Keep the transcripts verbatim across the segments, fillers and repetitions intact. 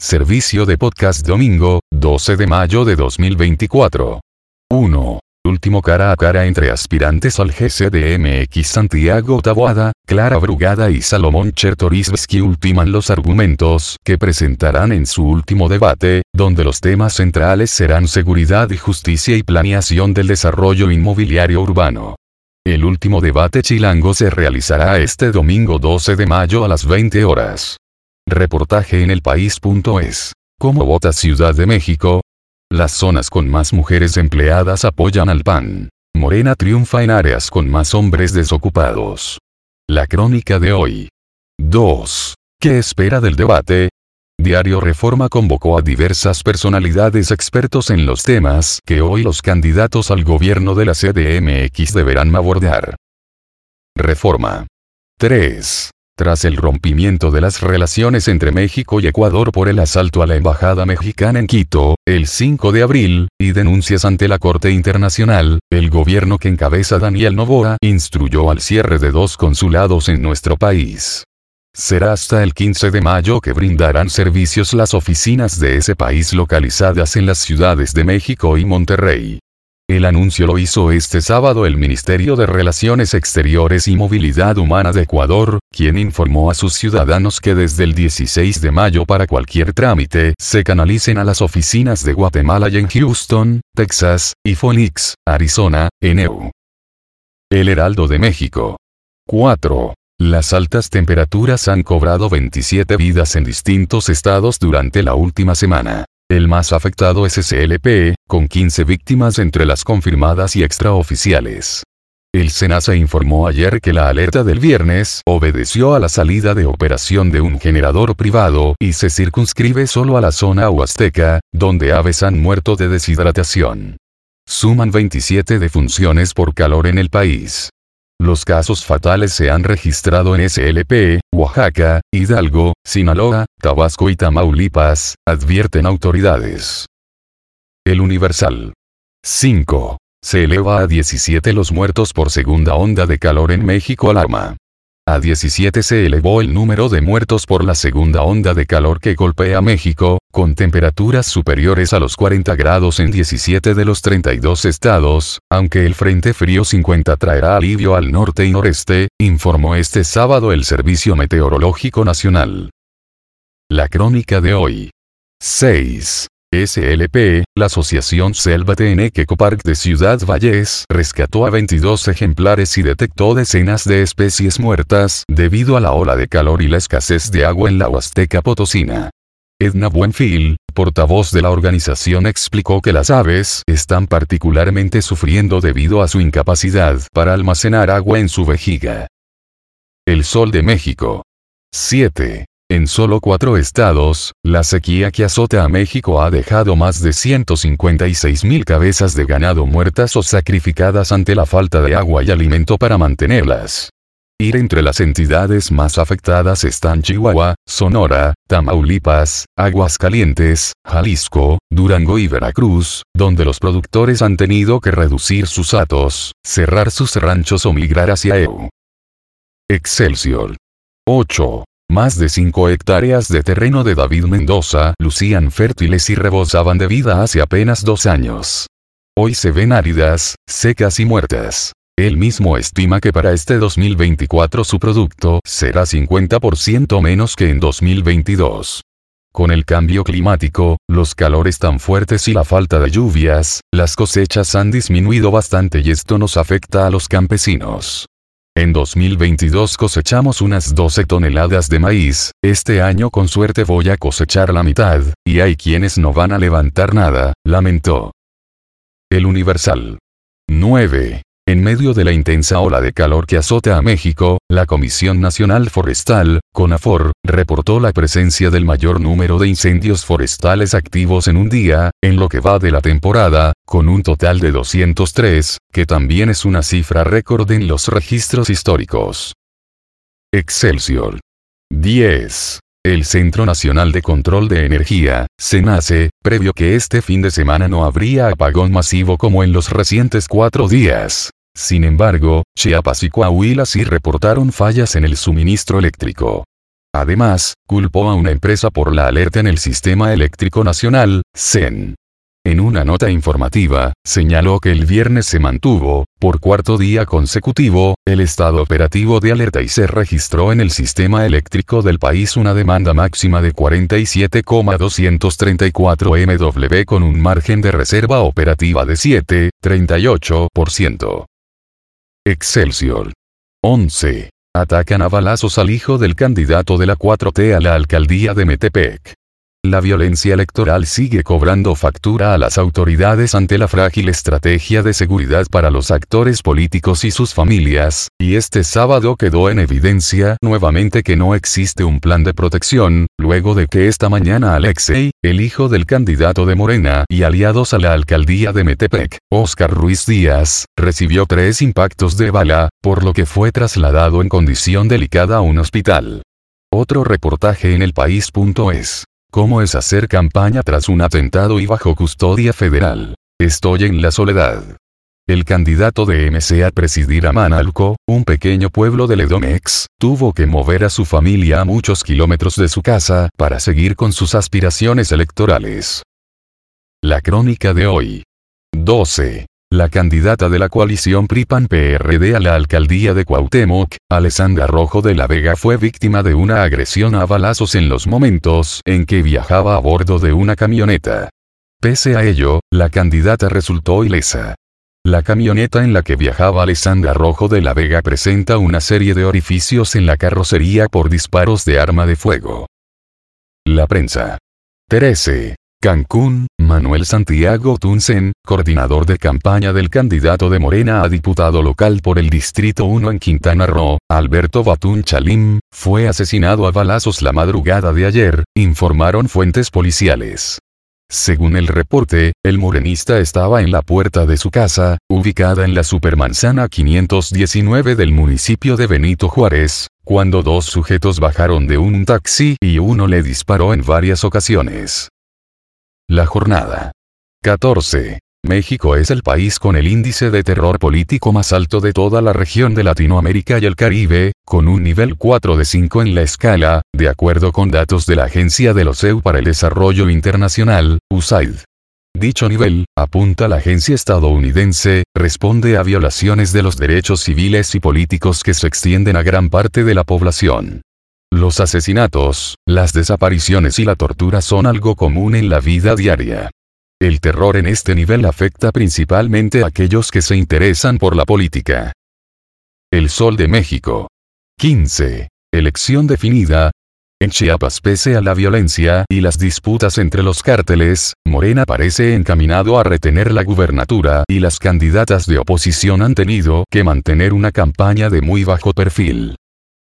Servicio de podcast domingo, doce de mayo de dos mil veinticuatro. uno. Último cara a cara entre aspirantes al G C D M X. Santiago Taboada, Clara Brugada y Salomón Chertorivsky ultiman los argumentos que presentarán en su último debate, donde los temas centrales serán seguridad y justicia y planeación del desarrollo inmobiliario urbano. El último debate chilango se realizará este domingo doce de mayo a las veinte horas. Reportaje en elpaís punto es. ¿Cómo vota Ciudad de México? Las zonas con más mujeres empleadas apoyan al P A N. Morena triunfa en áreas con más hombres desocupados. La crónica de hoy. dos. ¿Qué espera del debate? Diario Reforma convocó a diversas personalidades expertos en los temas que hoy los candidatos al gobierno de la C D M X deberán abordar. Reforma. tres. Tras el rompimiento de las relaciones entre México y Ecuador por el asalto a la embajada mexicana en Quito, el cinco de abril, y denuncias ante la Corte Internacional, el gobierno que encabeza Daniel Noboa instruyó al cierre de dos consulados en nuestro país. Será hasta el quince de mayo que brindarán servicios las oficinas de ese país localizadas en las ciudades de México y Monterrey. El anuncio lo hizo este sábado el Ministerio de Relaciones Exteriores y Movilidad Humana de Ecuador, quien informó a sus ciudadanos que desde el dieciséis de mayo para cualquier trámite se canalicen a las oficinas de Guatemala y en Houston, Texas, y Phoenix, Arizona, N E. El Heraldo de México. cuatro. Las altas temperaturas han cobrado veintisiete vidas en distintos estados durante la última semana. El más afectado es S L P, con quince víctimas entre las confirmadas y extraoficiales. El SENASA informó ayer que la alerta del viernes obedeció a la salida de operación de un generador privado y se circunscribe solo a la zona huasteca, donde aves han muerto de deshidratación. Suman veintisiete defunciones por calor en el país. Los casos fatales se han registrado en S L P, Oaxaca, Hidalgo, Sinaloa, Tabasco y Tamaulipas, advierten autoridades. El Universal. cinco. Se eleva a diecisiete los muertos por segunda onda de calor en México. Alarma. A diecisiete se elevó el número de muertos por la segunda onda de calor que golpea México, con temperaturas superiores a los cuarenta grados en diecisiete de los treinta y dos estados, aunque el Frente Frío cincuenta traerá alivio al norte y noreste, informó este sábado el Servicio Meteorológico Nacional. La crónica de hoy. seis. S L P, la Asociación Selva-Teneque Ecopark de Ciudad Valles, rescató a veintidós ejemplares y detectó decenas de especies muertas debido a la ola de calor y la escasez de agua en la Huasteca Potosina. Edna Buenfil, portavoz de la organización, explicó que las aves están particularmente sufriendo debido a su incapacidad para almacenar agua en su vejiga. El Sol de México. siete. En solo cuatro estados, la sequía que azota a México ha dejado más de ciento cincuenta y seis mil cabezas de ganado muertas o sacrificadas ante la falta de agua y alimento para mantenerlas. Y entre las entidades más afectadas están Chihuahua, Sonora, Tamaulipas, Aguascalientes, Jalisco, Durango y Veracruz, donde los productores han tenido que reducir sus hatos, cerrar sus ranchos o migrar hacia E U. Excelsior. ocho. Más de cinco hectáreas de terreno de David Mendoza lucían fértiles y rebosaban de vida hace apenas dos años. Hoy se ven áridas, secas y muertas. Él mismo estima que para este dos mil veinticuatro su producto será cincuenta por ciento menos que en dos mil veintidós. Con el cambio climático, los calores tan fuertes y la falta de lluvias, las cosechas han disminuido bastante y esto nos afecta a los campesinos. En dos mil veintidós cosechamos unas doce toneladas de maíz, este año con suerte voy a cosechar la mitad, y hay quienes no van a levantar nada, lamentó. El Universal. nueve. En medio de la intensa ola de calor que azota a México, la Comisión Nacional Forestal, CONAFOR, reportó la presencia del mayor número de incendios forestales activos en un día, en lo que va de la temporada, con un total de doscientos tres, que también es una cifra récord en los registros históricos. Excelsior. diez. El Centro Nacional de Control de Energía, CENACE, previó que este fin de semana no habría apagón masivo como en los recientes cuatro días. Sin embargo, Chiapas y Coahuila sí reportaron fallas en el suministro eléctrico. Además, culpó a una empresa por la alerta en el Sistema Eléctrico Nacional, S E N. En una nota informativa, señaló que el viernes se mantuvo, por cuarto día consecutivo, el estado operativo de alerta y se registró en el sistema eléctrico del país una demanda máxima de cuarenta y siete coma doscientos treinta y cuatro megavatios con un margen de reserva operativa de siete coma treinta y ocho por ciento. Excelsior. once. Atacan a balazos al hijo del candidato de la cuatro T a la alcaldía de Metepec. La violencia electoral sigue cobrando factura a las autoridades ante la frágil estrategia de seguridad para los actores políticos y sus familias, y este sábado quedó en evidencia nuevamente que no existe un plan de protección, luego de que esta mañana Alexei, el hijo del candidato de Morena y aliados a la alcaldía de Metepec, Óscar Ruiz Díaz, recibió tres impactos de bala, por lo que fue trasladado en condición delicada a un hospital. Otro reportaje en elpaís.es. ¿Cómo es hacer campaña tras un atentado y bajo custodia federal? Estoy en la soledad. El candidato de M C a presidir a Manalco, un pequeño pueblo del Edomex, tuvo que mover a su familia a muchos kilómetros de su casa para seguir con sus aspiraciones electorales. La crónica de hoy. doce. La candidata de la coalición P R I P A N P R D a la alcaldía de Cuauhtémoc, Alessandra Rojo de la Vega, fue víctima de una agresión a balazos en los momentos en que viajaba a bordo de una camioneta. Pese a ello, la candidata resultó ilesa. La camioneta en la que viajaba Alessandra Rojo de la Vega presenta una serie de orificios en la carrocería por disparos de arma de fuego. La prensa. trece. Cancún, Manuel Santiago Tunsen, coordinador de campaña del candidato de Morena a diputado local por el Distrito uno en Quintana Roo, Alberto Batún Chalim, fue asesinado a balazos la madrugada de ayer, informaron fuentes policiales. Según el reporte, el morenista estaba en la puerta de su casa, ubicada en la Supermanzana quinientos diecinueve del municipio de Benito Juárez, cuando dos sujetos bajaron de un taxi y uno le disparó en varias ocasiones. La jornada. catorce. México es el país con el índice de terror político más alto de toda la región de Latinoamérica y el Caribe, con un nivel cuatro de cinco en la escala, de acuerdo con datos de la Agencia de la O C E U para el Desarrollo Internacional, U S A I D. Dicho nivel, apunta la agencia estadounidense, responde a violaciones de los derechos civiles y políticos que se extienden a gran parte de la población. Los asesinatos, las desapariciones y la tortura son algo común en la vida diaria. El terror en este nivel afecta principalmente a aquellos que se interesan por la política. El Sol de México. quince. Elección definida. En Chiapas, pese a la violencia y las disputas entre los cárteles, Morena parece encaminado a retener la gubernatura y las candidatas de oposición han tenido que mantener una campaña de muy bajo perfil.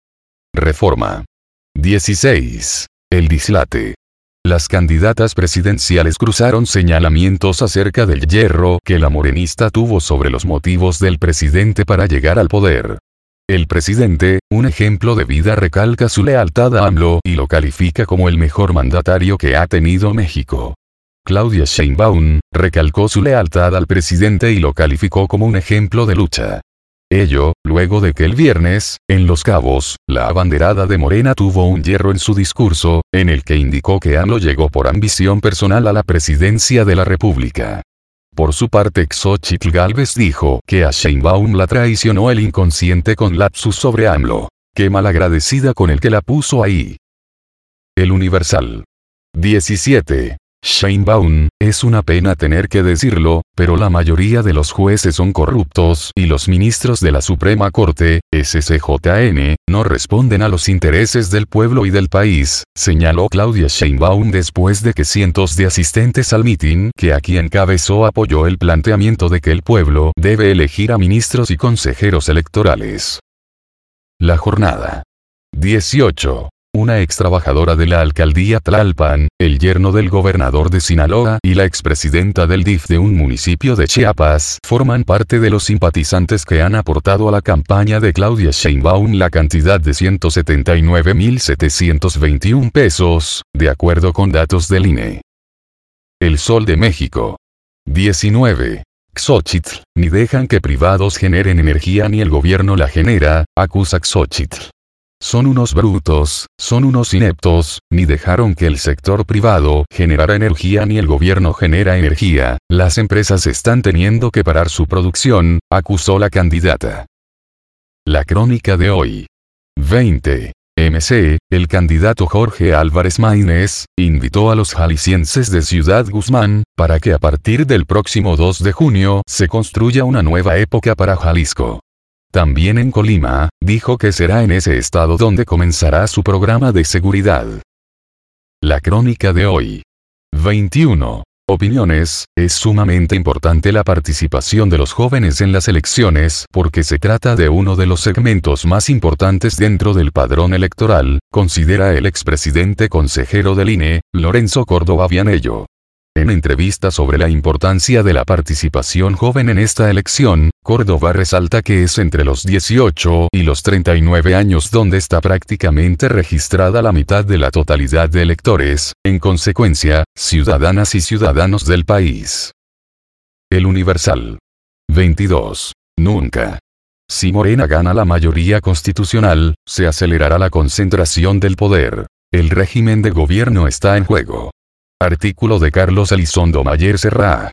Reforma. dieciséis. El dislate. Las candidatas presidenciales cruzaron señalamientos acerca del hierro que la morenista tuvo sobre los motivos del presidente para llegar al poder. El presidente, un ejemplo de vida, recalca su lealtad a AMLO y lo califica como el mejor mandatario que ha tenido México. Claudia Sheinbaum, recalcó su lealtad al presidente y lo calificó como un ejemplo de lucha. Ello, luego de que el viernes, en Los Cabos, la abanderada de Morena tuvo un hierro en su discurso, en el que indicó que AMLO llegó por ambición personal a la presidencia de la República. Por su parte, Xóchitl Gálvez dijo que a Sheinbaum la traicionó el inconsciente con lapsus sobre AMLO. Qué malagradecida con el que la puso ahí. El Universal. diecisiete. Sheinbaum, es una pena tener que decirlo, pero la mayoría de los jueces son corruptos y los ministros de la Suprema Corte, S C J N, no responden a los intereses del pueblo y del país, señaló Claudia Sheinbaum después de que cientos de asistentes al mitin que aquí encabezó apoyó el planteamiento de que el pueblo debe elegir a ministros y consejeros electorales. La jornada. dieciocho. Una ex trabajadora de la alcaldía Tlalpan, el yerno del gobernador de Sinaloa y la expresidenta del D I F de un municipio de Chiapas forman parte de los simpatizantes que han aportado a la campaña de Claudia Sheinbaum la cantidad de ciento setenta y nueve mil setecientos veintiún pesos, de acuerdo con datos del I N E. El Sol de México. diecinueve. Xóchitl, ni dejan que privados generen energía ni el gobierno la genera, acusa Xóchitl. Son unos brutos, son unos ineptos, ni dejaron que el sector privado generara energía ni el gobierno genera energía, las empresas están teniendo que parar su producción, acusó la candidata. La crónica de hoy. veinte. M C, el candidato Jorge Álvarez Maínez, invitó a los jaliscienses de Ciudad Guzmán, para que a partir del próximo dos de junio se construya una nueva época para Jalisco. También en Colima, dijo que será en ese estado donde comenzará su programa de seguridad. La crónica de hoy. veintiuno. Opiniones, es sumamente importante la participación de los jóvenes en las elecciones porque se trata de uno de los segmentos más importantes dentro del padrón electoral, considera el expresidente consejero del I N E, Lorenzo Córdoba Vianello. En entrevista sobre la importancia de la participación joven en esta elección, Córdoba resalta que es entre los dieciocho y los treinta y nueve años donde está prácticamente registrada la mitad de la totalidad de electores, en consecuencia, ciudadanas y ciudadanos del país. El Universal. veintidós. Nunca. Si Morena gana la mayoría constitucional, se acelerará la concentración del poder. El régimen de gobierno está en juego. Artículo de Carlos Elizondo Mayer Serra.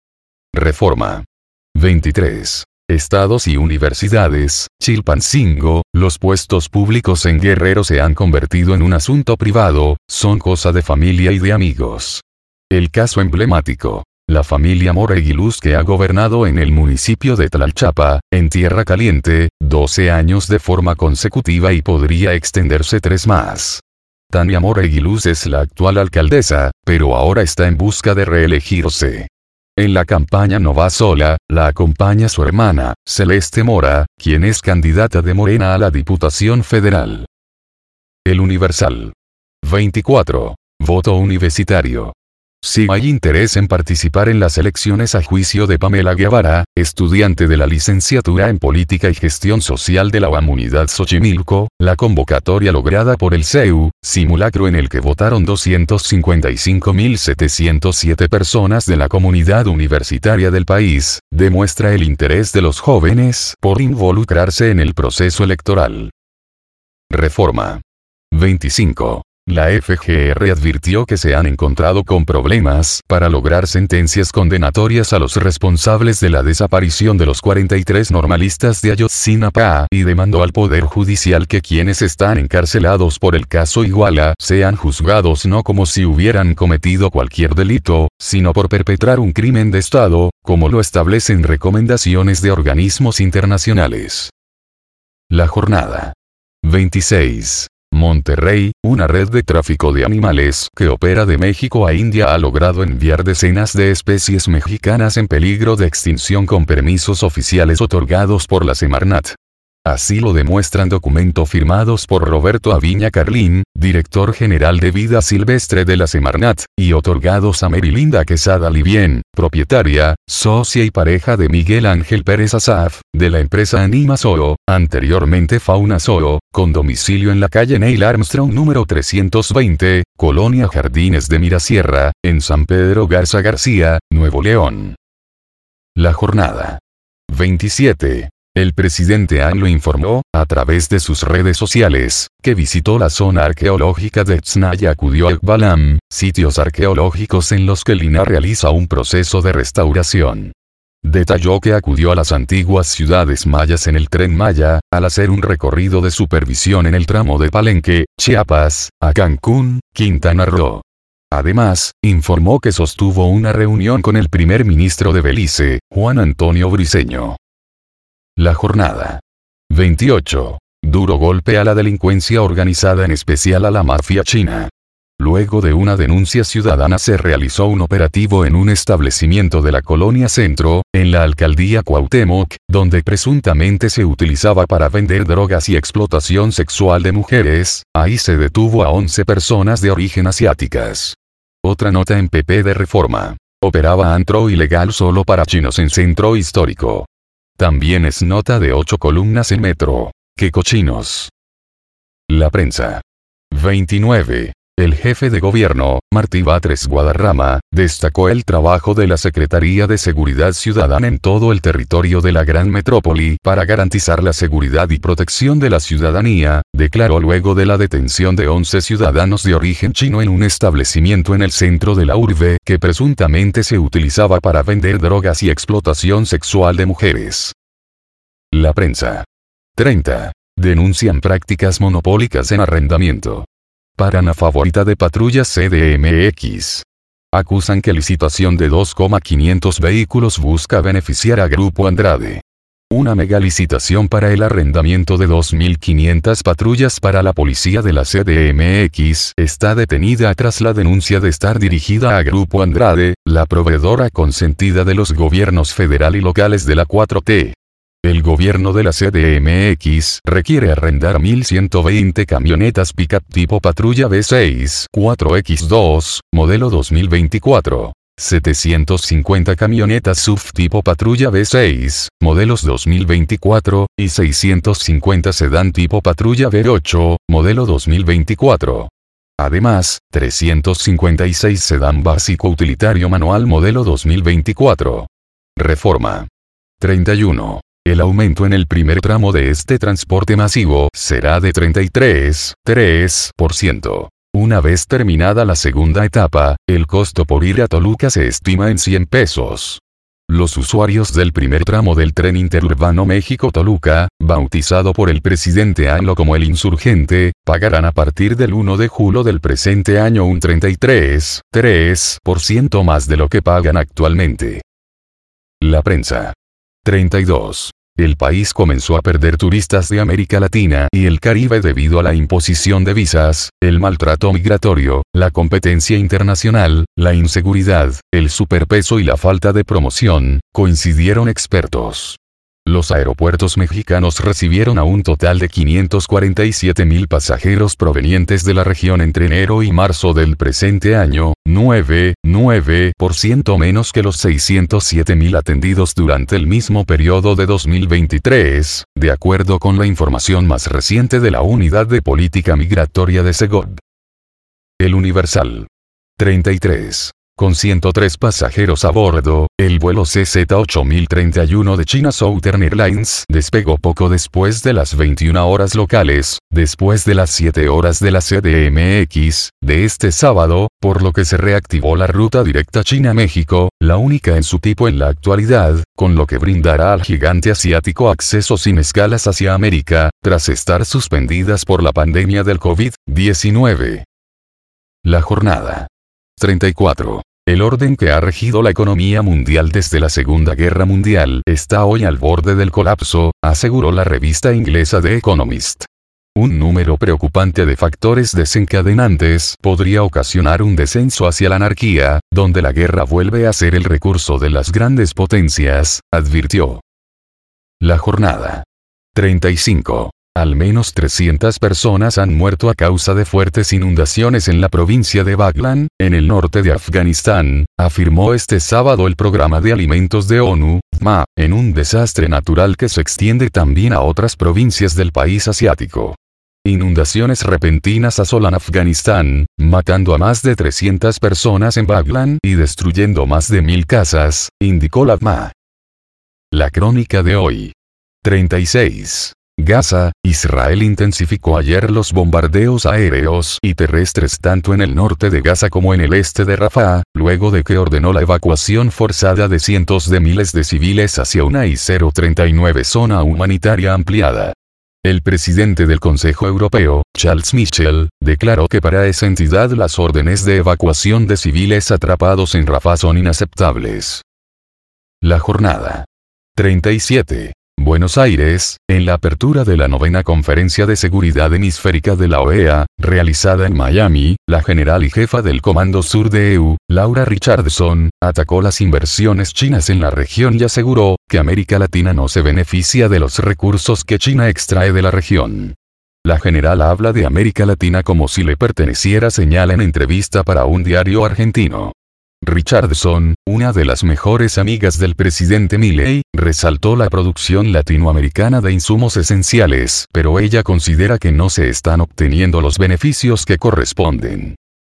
Reforma. veintitrés. Estados y universidades, Chilpancingo, los puestos públicos en Guerrero se han convertido en un asunto privado, son cosa de familia y de amigos. El caso emblemático. La familia Mora Aguiluz que ha gobernado en el municipio de Tlalchapa, en Tierra Caliente, doce años de forma consecutiva y podría extenderse tres más. Tania Mora Aguiluz es la actual alcaldesa, pero ahora está en busca de reelegirse. En la campaña no va sola, la acompaña su hermana, Celeste Mora, quien es candidata de Morena a la Diputación Federal. El Universal. veinticuatro. Voto universitario. Si hay interés en participar en las elecciones a juicio de Pamela Guevara, estudiante de la licenciatura en Política y Gestión Social de la Unidad Xochimilco, la convocatoria lograda por el C E U, simulacro en el que votaron doscientas cincuenta y cinco mil setecientas siete personas de la comunidad universitaria del país, demuestra el interés de los jóvenes por involucrarse en el proceso electoral. Reforma. veinticinco. La F G R advirtió que se han encontrado con problemas para lograr sentencias condenatorias a los responsables de la desaparición de los cuarenta y tres normalistas de Ayotzinapa y demandó al Poder Judicial que quienes están encarcelados por el caso Iguala sean juzgados no como si hubieran cometido cualquier delito, sino por perpetrar un crimen de Estado, como lo establecen recomendaciones de organismos internacionales. La jornada. veintiséis. Monterrey, una red de tráfico de animales que opera de México a India ha logrado enviar decenas de especies mexicanas en peligro de extinción con permisos oficiales otorgados por la Semarnat. Así lo demuestran documentos firmados por Roberto Aviña Carlín, director general de vida silvestre de la Semarnat, y otorgados a Merilinda Quesada Livien, propietaria, socia y pareja de Miguel Ángel Pérez Asaf, de la empresa Anima Zoo, anteriormente Fauna Zoo, con domicilio en la calle Neil Armstrong número trescientos veinte, Colonia Jardines de Mirasierra, en San Pedro Garza García, Nuevo León. La jornada. veintisiete. El presidente AMLO informó, a través de sus redes sociales, que visitó la zona arqueológica de Tzna y acudió a Ekbalam, sitios arqueológicos en los que el I N A realiza un proceso de restauración. Detalló que acudió a las antiguas ciudades mayas en el Tren Maya, al hacer un recorrido de supervisión en el tramo de Palenque, Chiapas, a Cancún, Quintana Roo. Además, informó que sostuvo una reunión con el primer ministro de Belice, Juan Antonio Briceño. La jornada. veintiocho. Duro golpe a la delincuencia organizada, en especial a la mafia china. Luego de una denuncia ciudadana se realizó un operativo en un establecimiento de la Colonia Centro, en la alcaldía Cuauhtémoc, donde presuntamente se utilizaba para vender drogas y explotación sexual de mujeres. Ahí se detuvo a once personas de origen asiáticas. Otra nota en P P de Reforma. Operaba antro ilegal solo para chinos en Centro Histórico. También es nota de ocho columnas en Metro. ¡Qué cochinos! La prensa. veintinueve. El jefe de gobierno, Martí Batres Guadarrama, destacó el trabajo de la Secretaría de Seguridad Ciudadana en todo el territorio de la gran metrópoli para garantizar la seguridad y protección de la ciudadanía, declaró luego de la detención de once ciudadanos de origen chino en un establecimiento en el centro de la urbe que presuntamente se utilizaba para vender drogas y explotación sexual de mujeres. La prensa. treinta. Denuncian prácticas monopólicas en arrendamiento. Paran a favorita de patrullas C D M X. Acusan que licitación de dos mil quinientos vehículos busca beneficiar a Grupo Andrade. Una mega licitación para el arrendamiento de dos mil quinientas patrullas para la policía de la C D M X está detenida tras la denuncia de estar dirigida a Grupo Andrade, la proveedora consentida de los gobiernos federal y locales de la cuatro T. El gobierno de la C D M X requiere arrendar mil ciento veinte camionetas pick-up tipo patrulla V seis cuatro X dos, modelo dos mil veinticuatro. setecientos cincuenta camionetas S U V tipo patrulla V seis, modelos dos mil veinticuatro, y seiscientos cincuenta sedán tipo patrulla V ocho, modelo dos mil veinticuatro. Además, trescientos cincuenta y seis sedán básico utilitario manual modelo dos mil veinticuatro. Reforma. treinta y uno. El aumento en el primer tramo de este transporte masivo será de treinta y tres coma tres por ciento. Una vez terminada la segunda etapa, el costo por ir a Toluca se estima en cien pesos. Los usuarios del primer tramo del tren interurbano México-Toluca, bautizado por el presidente AMLO como el Insurgente, pagarán a partir del primero de julio del presente año un treinta y tres coma tres por ciento más de lo que pagan actualmente. La prensa. treinta y dos. El país comenzó a perder turistas de América Latina y el Caribe debido a la imposición de visas, el maltrato migratorio, la competencia internacional, la inseguridad, el superpeso y la falta de promoción, coincidieron expertos. Los aeropuertos mexicanos recibieron a un total de quinientos cuarenta y siete mil pasajeros provenientes de la región entre enero y marzo del presente año, nueve coma nueve por ciento menos que los seiscientos siete mil atendidos durante el mismo periodo de dos mil veintitrés, de acuerdo con la información más reciente de la Unidad de Política Migratoria de Segov. El Universal. treinta y tres. Con ciento tres pasajeros a bordo, el vuelo C Z ocho mil treinta y uno de China Southern Airlines despegó poco después de las veintiuna horas locales, después de las siete horas de la C D M X, de este sábado, por lo que se reactivó la ruta directa China-México, la única en su tipo en la actualidad, con lo que brindará al gigante asiático acceso sin escalas hacia América, tras estar suspendidas por la pandemia del COVID diecinueve. La jornada. treinta y cuatro. El orden que ha regido la economía mundial desde la Segunda Guerra Mundial está hoy al borde del colapso, aseguró la revista inglesa The Economist. Un número preocupante de factores desencadenantes podría ocasionar un descenso hacia la anarquía, donde la guerra vuelve a ser el recurso de las grandes potencias, advirtió. La jornada. treinta y cinco. Al menos trescientas personas han muerto a causa de fuertes inundaciones en la provincia de Baghlan, en el norte de Afganistán, afirmó este sábado el Programa de Alimentos de ONU, F M A, en un desastre natural que se extiende también a otras provincias del país asiático. Inundaciones repentinas asolan Afganistán, matando a más de trescientas personas en Baghlan y destruyendo más de mil casas, indicó la F M A. La crónica de hoy. treinta y seis. Gaza, Israel intensificó ayer los bombardeos aéreos y terrestres tanto en el norte de Gaza como en el este de Rafah, luego de que ordenó la evacuación forzada de cientos de miles de civiles hacia una I cero treinta y nueve zona humanitaria ampliada. El presidente del Consejo Europeo, Charles Michel, declaró que para esa entidad las órdenes de evacuación de civiles atrapados en Rafah son inaceptables. La jornada. treinta y siete. Buenos Aires, en la apertura de la novena Conferencia de Seguridad Hemisférica de la O E A, realizada en Miami, la general y jefa del Comando Sur de E U, Laura Richardson, atacó las inversiones chinas en la región y aseguró que América Latina no se beneficia de los recursos que China extrae de la región. La general habla de América Latina como si le perteneciera, señala en entrevista para un diario argentino. Richardson, una de las mejores amigas del presidente Milei, resaltó la producción latinoamericana de insumos esenciales, pero ella considera que no se están obteniendo los beneficios que corresponden.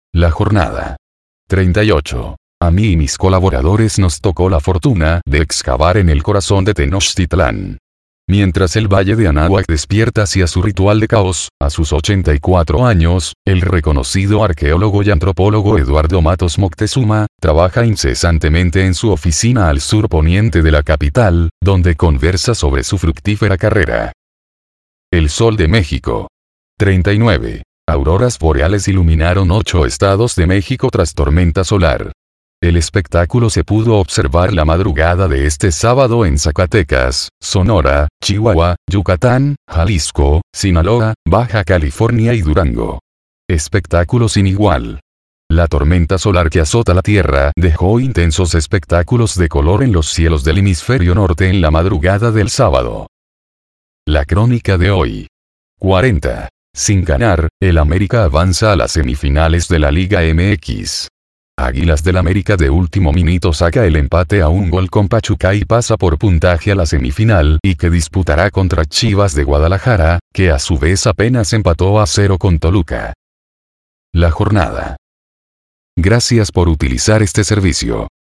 La jornada. treinta y ocho. A mí y mis colaboradores nos tocó la fortuna de excavar en el corazón de Tenochtitlán. Mientras el Valle de Anáhuac despierta hacia su ritual de caos, a sus ochenta y cuatro años, el reconocido arqueólogo y antropólogo Eduardo Matos Moctezuma, trabaja incesantemente en su oficina al sur poniente de la capital, donde conversa sobre su fructífera carrera. El Sol de México. treinta y nueve. Auroras boreales iluminaron ocho estados de México tras tormenta solar. El espectáculo se pudo observar la madrugada de este sábado en Zacatecas, Sonora, Chihuahua, Yucatán, Jalisco, Sinaloa, Baja California y Durango. Espectáculo sin igual. La tormenta solar que azota la Tierra dejó intensos espectáculos de color en los cielos del hemisferio norte en la madrugada del sábado. La crónica de hoy. cuarenta. Sin ganar, el América avanza a las semifinales de la Liga M X. Águilas del América de último minuto saca el empate a un gol con Pachuca y pasa por puntaje a la semifinal y que disputará contra Chivas de Guadalajara, que a su vez apenas empató a cero con Toluca. La jornada. Gracias por utilizar este servicio.